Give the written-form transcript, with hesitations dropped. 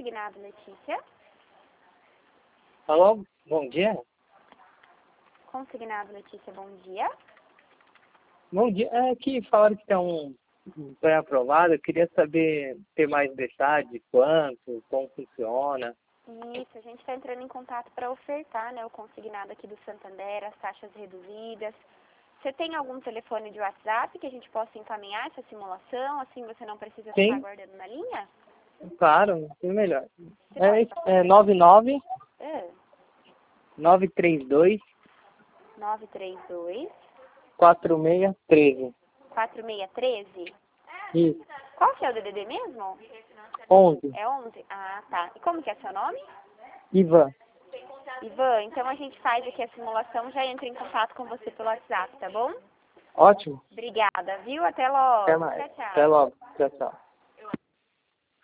Consignado, Letícia. Alô, bom dia. Consignado, Letícia, bom dia. Bom dia. É que falaram que tem um pré-aprovado. Eu queria saber, ter mais detalhes de quanto, como funciona. Isso, a gente está entrando em contato para ofertar, né, o consignado aqui do Santander, as taxas reduzidas. Você tem algum telefone de WhatsApp que a gente possa encaminhar essa simulação, assim você não precisa ficar Sim, aguardando na linha? claro, é melhor. Você pode falar? É 99 É, 932 932 4613. 4613. Isso, Qual que é o DDD mesmo? 11. É 11? Ah, tá. E como que é seu nome? Ivan. Ivan, então a gente faz aqui a simulação, já entra em contato com você pelo WhatsApp, tá bom? Ótimo. Obrigada, viu? Até Até logo. mais. Tchau, Até tchau. logo. Tchau, tchau.